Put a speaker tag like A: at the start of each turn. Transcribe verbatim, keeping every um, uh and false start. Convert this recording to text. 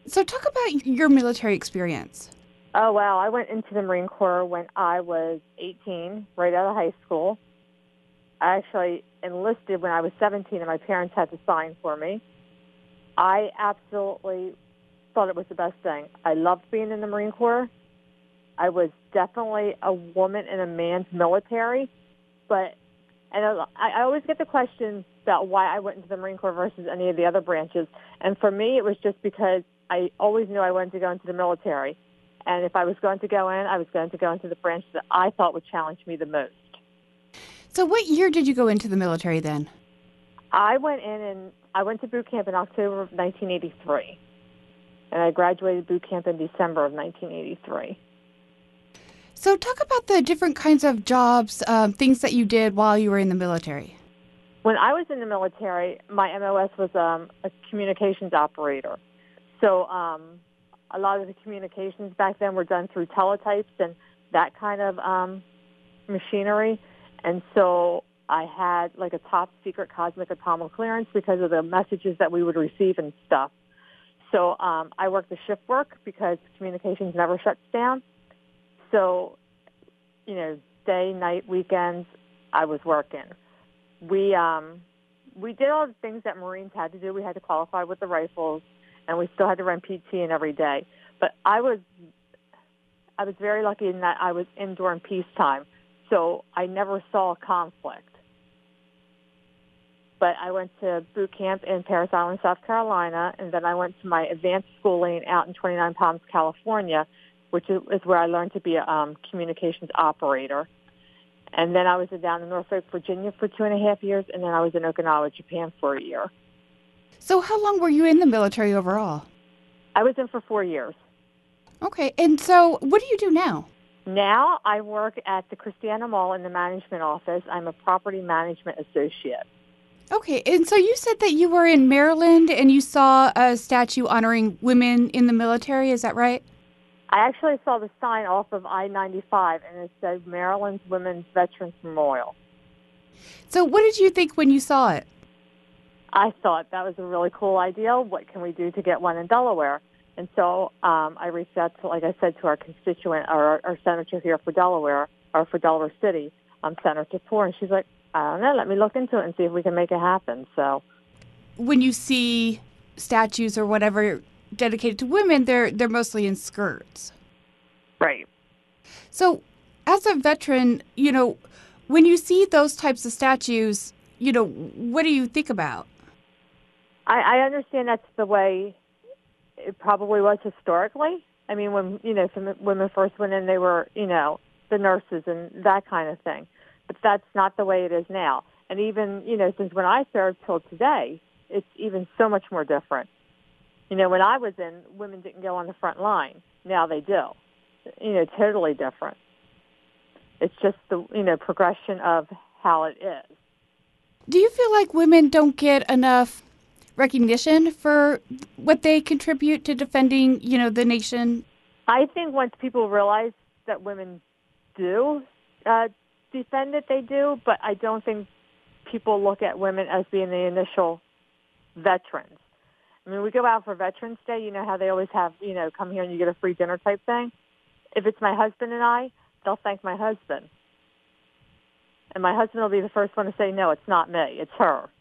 A: So talk about your military experience.
B: Oh, wow. I went into the Marine Corps when I was eighteen, right out of high school. I actually enlisted when I was seventeen, and my parents had to sign for me. I absolutely thought it was the best thing. I loved being in the Marine Corps. I was definitely a woman in a man's military, but and I, I always get the question about why I went into the Marine Corps versus any of the other branches. And for me, it was just because I always knew I wanted to go into the military. And if I was going to go in, I was going to go into the branch that I thought would challenge me the most.
A: So what year did you go into the military then?
B: I went in and I went to boot camp in October of nineteen eighty-three. And I graduated boot camp in December of nineteen eighty-three.
A: So talk about the different kinds of jobs, um, things that you did while you were in the military.
B: When I was in the military, my M O S was um, a communications operator. So um, a lot of the communications back then were done through teletypes and that kind of um, machinery. And so I had like a top secret cosmic atomic clearance because of the messages that we would receive and stuff. So um, I worked the shift work because communications never shuts down. So, you know, day, night, weekends, I was working. We um, we did all the things that Marines had to do. We had to qualify with the rifles, and we still had to run P T in every day. But I was I was very lucky in that I was in during peacetime, so I never saw conflict. But I went to boot camp in Parris Island, South Carolina, and then I went to my advanced schooling out in twenty-nine Palms, California, which is where I learned to be a um, communications operator. And then I was down in Norfolk, Virginia for two and a half years, and then I was in Okinawa, Japan for a year.
A: So how long were you in the military overall?
B: I was in for four years.
A: Okay, and so what do you do now?
B: Now I work at the Christiana Mall in the management office. I'm a property management associate.
A: Okay, and so you said that you were in Maryland and you saw a statue honoring women in the military, is that right?
B: I actually saw the sign off of I ninety-five, and it said Maryland's Women's Veterans Memorial.
A: So what did you think when you saw it?
B: I thought that was a really cool idea. What can we do to get one in Delaware? And so um, I reached out to, like I said, to our constituent, our, our senator here for Delaware, or for Delaware City, um, Senator Poore, and she's like, I don't know, let me look into it and see if we can make it happen. So
A: when you see statues or whatever dedicated to women, they're they're mostly in skirts.
B: Right.
A: So as a veteran, you know, when you see those types of statues, you know, what do you think about?
B: I, I understand that's the way it probably was historically. I mean, when, you know, some women first went in, they were, you know, the nurses and that kind of thing. But that's not the way it is now. And even, you know, since when I served till today, it's even so much more different. You know, when I was in, women didn't go on the front line. Now they do. You know, totally different. It's just the, you know, progression of how it is.
A: Do you feel like women don't get enough recognition for what they contribute to defending, you know, the nation?
B: I think once people realize that women do uh, defend it, they do, but I don't think people look at women as being the initial veterans. I mean, we go out for Veterans Day, you know how they always have, you know, come here and you get a free dinner type thing. If it's my husband and I, they'll thank my husband. And my husband will be the first one to say, no, it's not me, it's her.